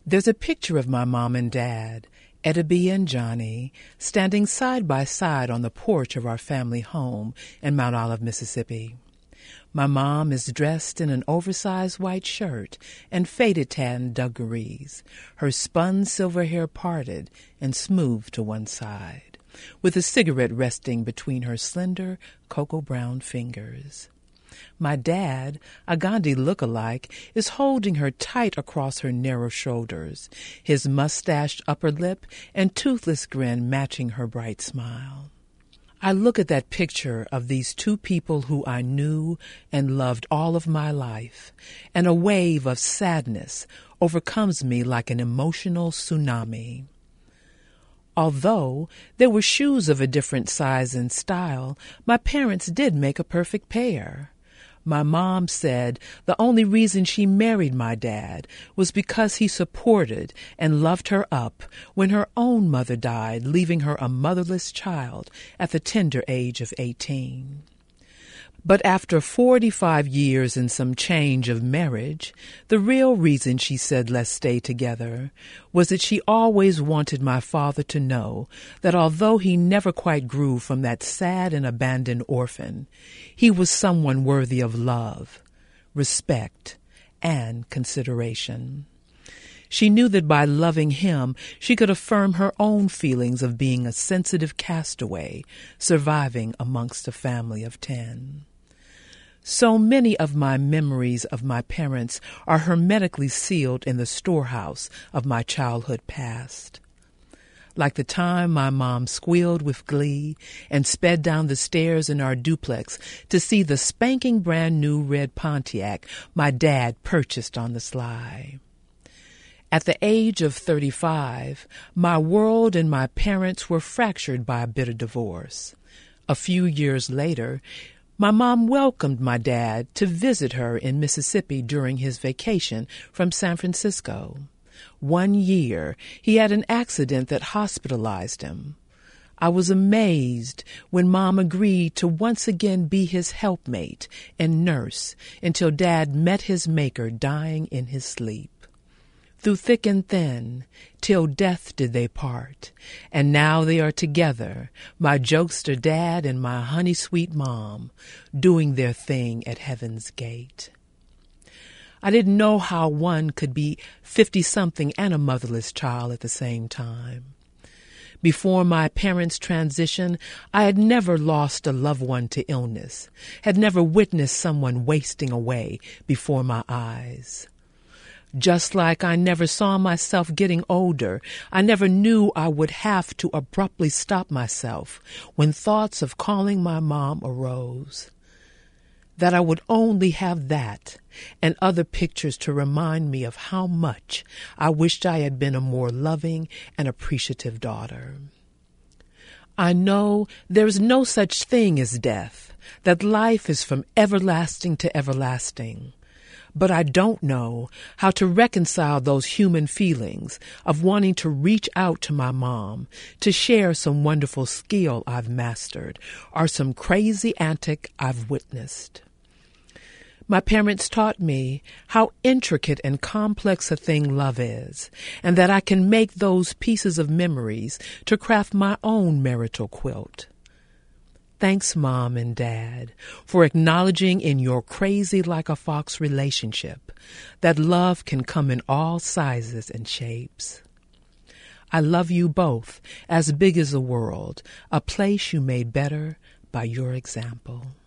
There's a picture of my mom and dad, Etta B. and Johnny, standing side by side on the porch of our family home in Mount Olive, Mississippi. My mom is dressed in an oversized white shirt and faded tan dungarees, her spun silver hair parted and smooth to one side, with a cigarette resting between her slender cocoa-brown fingers. My dad, a Gandhi look-alike, is holding her tight across her narrow shoulders, his mustached upper lip and toothless grin matching her bright smile. I look at that picture of these two people who I knew and loved all of my life, and a wave of sadness overcomes me like an emotional tsunami. Although they were shoes of a different size and style, my parents did make a perfect pair. My mom said the only reason she married my dad was because he supported and loved her up when her own mother died, leaving her a motherless child at the tender age of 18. But after 45 years and some change of marriage, the real reason she said let's stay together was that she always wanted my father to know that although he never quite grew from that sad and abandoned orphan, he was someone worthy of love, respect, and consideration. She knew that by loving him, she could affirm her own feelings of being a sensitive castaway surviving amongst a family of 10. So many of my memories of my parents are hermetically sealed in the storehouse of my childhood past. Like the time my mom squealed with glee and sped down the stairs in our duplex to see the spanking brand new red Pontiac my dad purchased on the sly. At the age of 35, my world and my parents were fractured by a bitter divorce. A few years later, my mom welcomed my dad to visit her in Mississippi during his vacation from San Francisco. One year, he had an accident that hospitalized him. I was amazed when Mom agreed to once again be his helpmate and nurse until Dad met his maker dying in his sleep. Through thick and thin, till death did they part, and now they are together, my jokester dad and my honey-sweet mom, doing their thing at heaven's gate. I didn't know how one could be 50-something and a motherless child at the same time. Before my parents' transition, I had never lost a loved one to illness, had never witnessed someone wasting away before my eyes. Just like I never saw myself getting older, I never knew I would have to abruptly stop myself when thoughts of calling my mom arose. That I would only have that and other pictures to remind me of how much I wished I had been a more loving and appreciative daughter. I know there is no such thing as death, that life is from everlasting to everlasting. But I don't know how to reconcile those human feelings of wanting to reach out to my mom to share some wonderful skill I've mastered or some crazy antic I've witnessed. My parents taught me how intricate and complex a thing love is, and that I can make those pieces of memories to craft my own marital quilt. Thanks, Mom and Dad, for acknowledging in your crazy like a fox relationship that love can come in all sizes and shapes. I love you both as big as the world, a place you made better by your example.